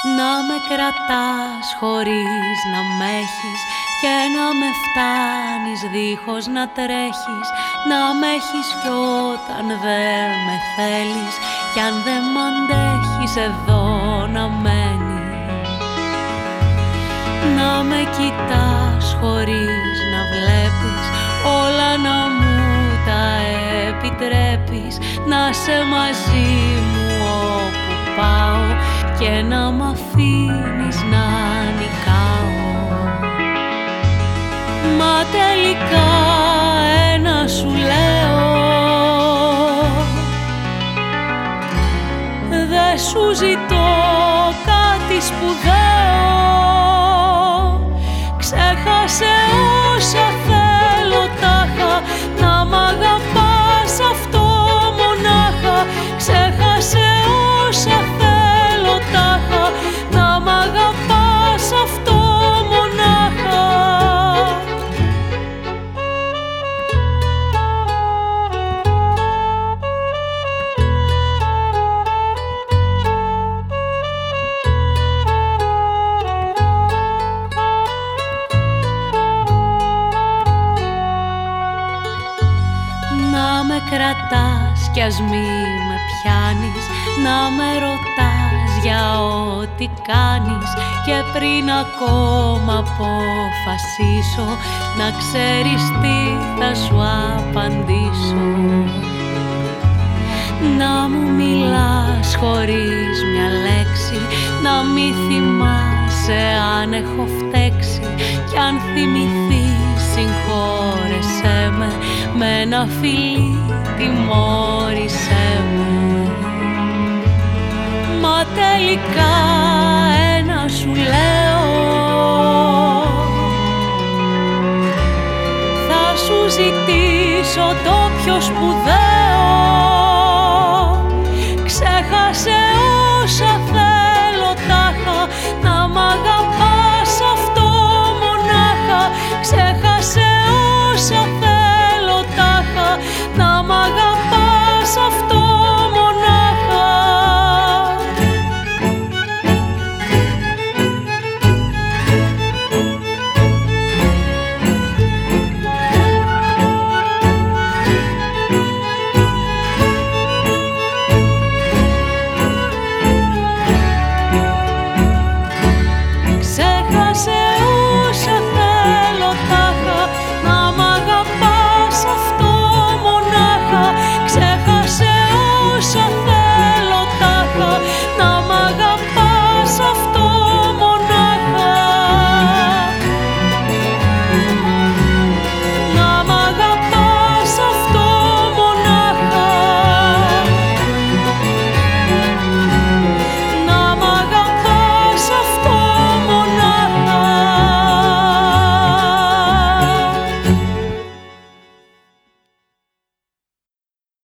Να με κρατάς χωρίς να μ' έχεις και να με φτάνεις δίχως να τρέχεις, να μ' έχεις κι όταν δεν με θέλεις κι αν δεν μ' αντέχεις εδώ να μένεις. Να με κοιτάς χωρίς να βλέπεις όλα να μου τα επιτρέπεις, να σε μαζί μου όπου πάω και να μ' αφήνεις να νικάω. Μα τελικά ένα σου λέω, δε σου ζητώ κάτι σπουδαίο, ξέχασε όσα θέλω τάχα, να μ' αγαπάς αυτό μονάχα, ξέχασε όσα θέλω τάχα, να μ' αγαπάς αυτό μονάχα. Να με κρατάς κι ας μη με πιάνεις, να με ρωτάς για ό,τι κάνεις και πριν ακόμα αποφασίσω να ξέρεις τι θα σου απαντήσω. Να μου μιλάς χωρίς μια λέξη, να μη θυμάσαι αν έχω φταίξει κι αν θυμηθείς συγχώρεσέ με ένα φιλί τιμώρησέ με. Μα τελικά ένα σου λέω, θα σου ζητήσω το πιο σπουδαίο, ξέχασε όσα